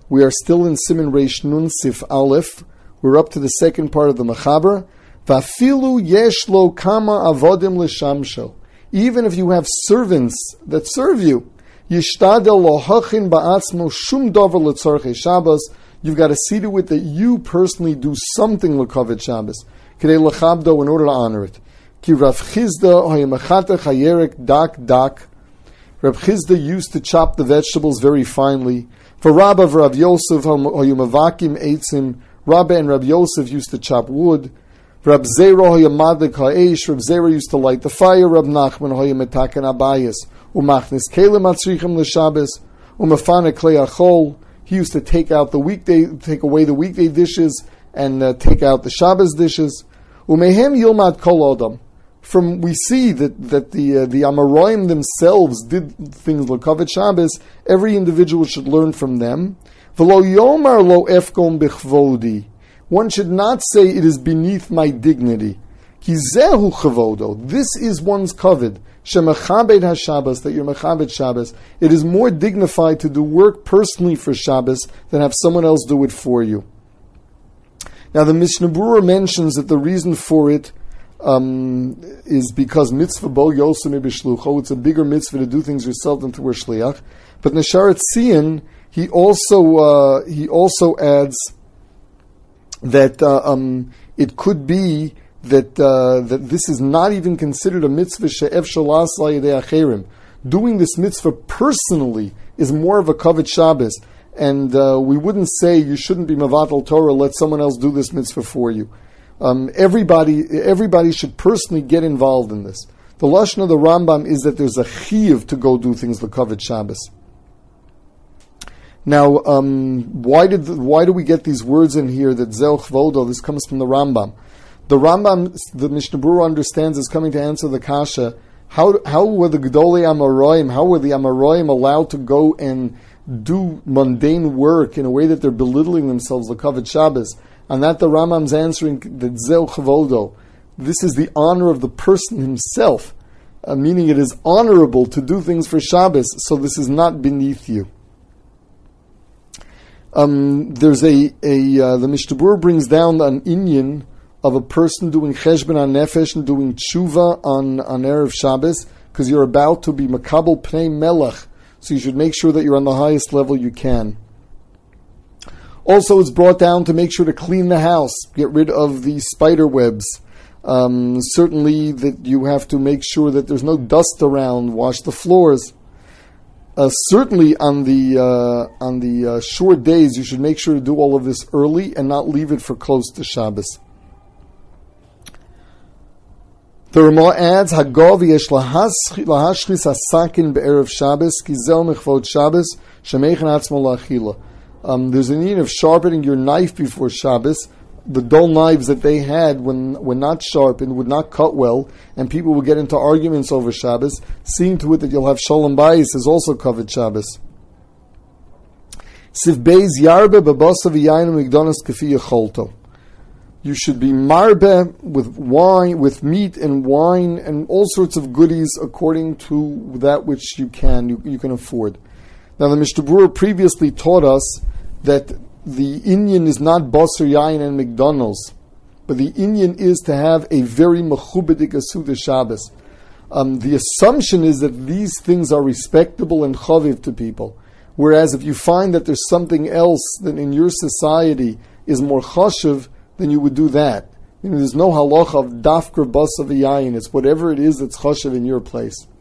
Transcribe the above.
We are still in Siman Reish Nun Sif Aleph. We're up to the second part of the Mechaber. Vafilu yesh lo kama avodim l'shamsho. Even if you have servants that serve you, yishtadel lo hachin ba'atzmo shum dover l'tzorchei Shabbos. You've got to see to it that you personally do something l'kavod Shabbos, k'dei l'chabdo, in order to honor it. Ki Rav Chizda hayemachatech hayerek dak. Rav Chizda used to chop the vegetables very finely. For Rabba and Rav Yosef hayumavakim eitzim. Rabba and Rav Yosef used to chop wood. Rab Zera hayamadlik ha'esh. Rab Zera used to light the fire. Rab Nachman hayametaken abayis. Umachnis kelim atzrichem l'Shabbos. Umafana klei achol. He used to take away the weekday dishes and take out the Shabbos dishes. Umehem yilmad kol adam. From we see that the Amoraim themselves did things l'kavod Shabbos. Every individual should learn from them. V'lo yomar lo efkom b'chvodi. One should not say it is beneath my dignity. Ki zehu chavodo. This is one's kavod. Shemachabed haShabbos, that you're machabed Shabbos. It is more dignified to do work personally for Shabbos than have someone else do it for you. Now the Mishnah Berurah mentions that the reason for it is because mitzvah bo yosem b'shlucho. It's a bigger mitzvah to do things yourself than to wear shliach. But Nesharet Tzion, he also adds that it could be that this is not even considered a mitzvah she'ef shalas la'yedei acherim. Doing this mitzvah personally is more of a kavod Shabbos, and we wouldn't say you shouldn't be mavatal Torah. Let someone else do this mitzvah for you. Everybody should personally get involved in this. The lashon of the Rambam is that there's a chiyuv to go do things l'kavod Shabbos. Now, why do we get these words in here that zel chvodo? This comes from the Rambam. The Rambam, the Mishnah Berurah understands, is coming to answer the kasha. How were the Gedolei Amoraim? How were the Amoraim allowed to go and do mundane work in a way that they're belittling themselves l'kavod Shabbos? And that the Rambam's answering that zel chavodo. This is the honor of the person himself, meaning it is honorable to do things for Shabbos. So this is not beneath you. There's the Mishnah Berurah brings down an inyan of a person doing cheshbon on nefesh and doing tshuva on Erev Shabbos, because you're about to be makabel pnei melech, so you should make sure that you're on the highest level you can. Also, it's brought down to make sure to clean the house, get rid of the spider webs. Certainly that you have to make sure that there's no dust around, wash the floors. Certainly on the short days, you should make sure to do all of this early and not leave it for close to Shabbos. The Ramah adds, Hagov yesh lahashchis hasakin be'erev Shabbos, ki zel mechvod Shabbos, shemechen atzmo la'achila. There's a need of sharpening your knife before Shabbos. The dull knives that they had when not sharpened would not cut well, and people would get into arguments over Shabbos. Seeing to it that you'll have shalom bayis is also kavod Shabbos. Sif beis yarbe bebasa v'yayin migdonos kefi yecholto. You should be marbe with wine, with meat and wine and all sorts of goodies according to that which you can afford. Now the Mishnah Berurah previously taught us that the inyan is not basar yayin and McDonald's, but the inyan is to have a very mechubedik asuda Shabbos. The assumption is that these things are respectable and chaviv to people, whereas if you find that there's something else that in your society is more chashiv, then you would do that. There's no halacha of dafker basar yayin. It's whatever it is that's chashiv in your place.